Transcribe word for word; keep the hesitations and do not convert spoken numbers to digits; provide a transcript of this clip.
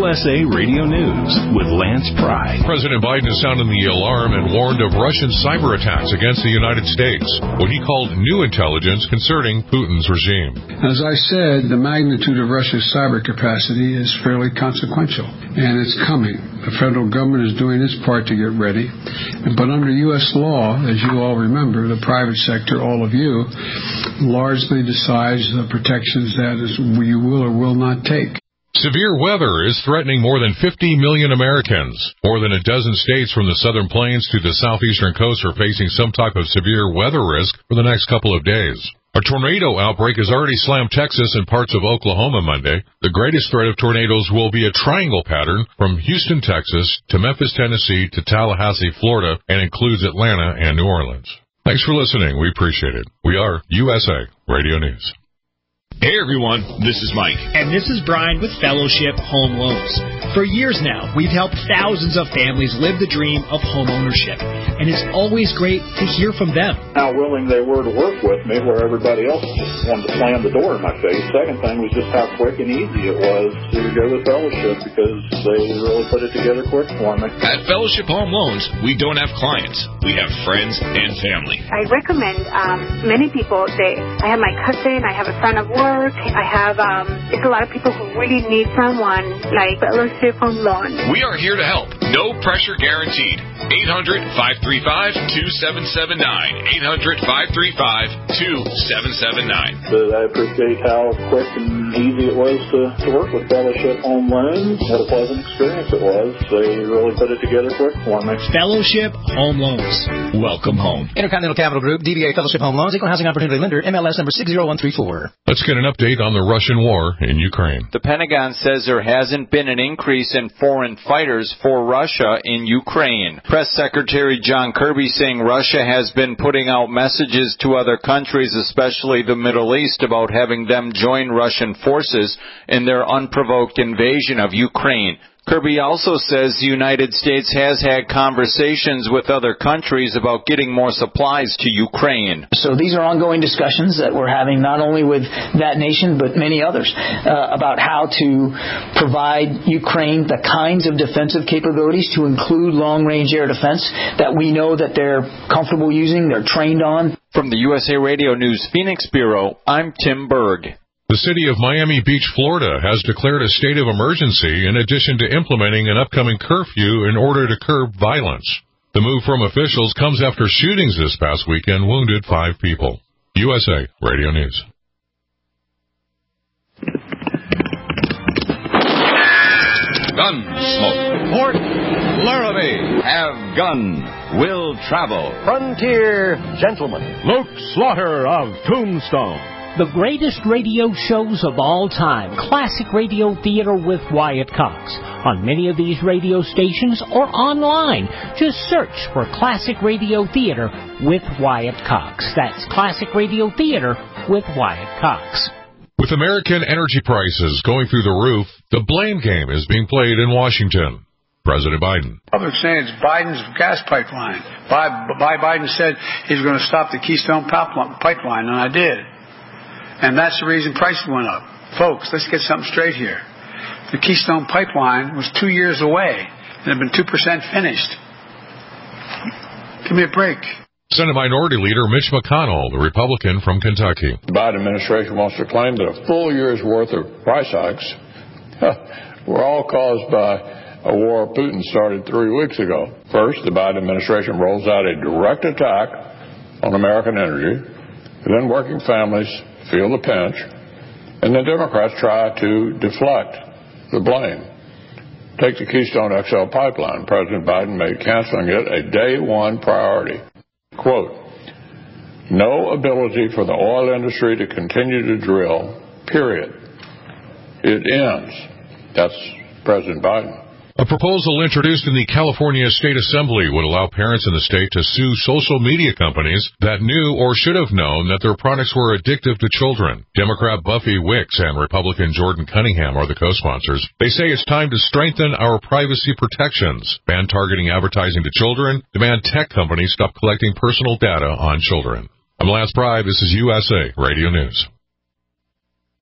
S A Radio News with Lance Pry. President Biden has sounded the alarm and warned of Russian cyber attacks against the United States, what he called new intelligence concerning Putin's regime. As I said, the magnitude of Russia's cyber capacity is fairly consequential, and it's coming. The federal government is doing its part to get ready, but under U S law, as you all remember, the private sector, all of you, largely decides the protections that is, you will or will not take. Severe weather is threatening more than fifty million Americans. More than a dozen states from the southern plains to the southeastern coast are facing some type of severe weather risk for the next couple of days. A tornado outbreak has already slammed Texas and parts of Oklahoma Monday. The greatest threat of tornadoes will be a triangle pattern from Houston, Texas, to Memphis, Tennessee, to Tallahassee, Florida, and includes Atlanta and New Orleans. Thanks for listening. We appreciate it. We are U S A Radio News. Hey everyone, this is Mike. And this is Brian with Fellowship Home Loans. For years now, we've helped thousands of families live the dream of home ownership. And it's always great to hear from them. How willing they were to work with me where everybody else just wanted to slam the door in my face. Second thing was just how quick and easy it was to go with Fellowship because they really put it together quick for me. At Fellowship Home Loans, we don't have clients. We have friends and family. I recommend um, many people, they, I have my cousin, I have a son of work. I have, um, it's a lot of people who really need someone like Fellowship Home Loan. We are here to help. No pressure guaranteed. eight hundred, five three five, two seven seven nine. eight hundred, five three five, two seven seven nine. But I appreciate how quick and easy it was to, to work with Fellowship Home Loans. What a pleasant experience it was. They really put it together quick for me. Fellowship Home Loans. Welcome home. Intercontinental Capital Group, D B A Fellowship Home Loans, Equal Housing Opportunity Lender, M L S number six zero one three four. Let's get an update on the Russian war in Ukraine. The Pentagon says there hasn't been an increase in foreign fighters for Russia in Ukraine. Press Secretary John Kirby saying Russia has been putting out messages to other countries, especially the Middle East, about having them join Russian forces in their unprovoked invasion of Ukraine. Kirby also says the United States has had conversations with other countries about getting more supplies to Ukraine. So these are ongoing discussions that we're having not only with that nation but many others uh, about how to provide Ukraine the kinds of defensive capabilities to include long-range air defense that we know that they're comfortable using, they're trained on. From the U S A Radio News Phoenix Bureau, I'm Tim Berg. The city of Miami Beach, Florida, has declared a state of emergency in addition to implementing an upcoming curfew in order to curb violence. The move from officials comes after shootings this past weekend wounded five people. U S A Radio News. Gunsmoke. Port Larrabee. Have gun. Will travel. Frontier Gentleman. Luke Slaughter of Tombstone. The greatest radio shows of all time, Classic Radio Theater with Wyatt Cox. On many of these radio stations or online, just search for Classic Radio Theater with Wyatt Cox. That's Classic Radio Theater with Wyatt Cox. With American energy prices going through the roof, the blame game is being played in Washington. President Biden. Public saying it's Biden's gas pipeline. Biden said he's going to stop the Keystone pipeline, and I did. And that's the reason prices went up. Folks, let's get something straight here. The Keystone Pipeline was two years away and had been two percent finished. Give me a break. Senate Minority Leader Mitch McConnell, the Republican from Kentucky. The Biden administration wants to claim that a full year's worth of price hikes were all caused by a war Putin started three weeks ago. First, the Biden administration rolls out a direct attack on American energy, then working families feel the pinch, and the Democrats try to deflect the blame. Take the Keystone X L pipeline. President Biden made canceling it a day one priority. Quote, no ability for the oil industry to continue to drill, period. It ends. That's President Biden. A proposal introduced in the California State Assembly would allow parents in the state to sue social media companies that knew or should have known that their products were addictive to children. Democrat Buffy Wicks and Republican Jordan Cunningham are the co-sponsors. They say it's time to strengthen our privacy protections, ban targeting advertising to children, demand tech companies stop collecting personal data on children. I'm Lance Pry. This is U S A Radio News.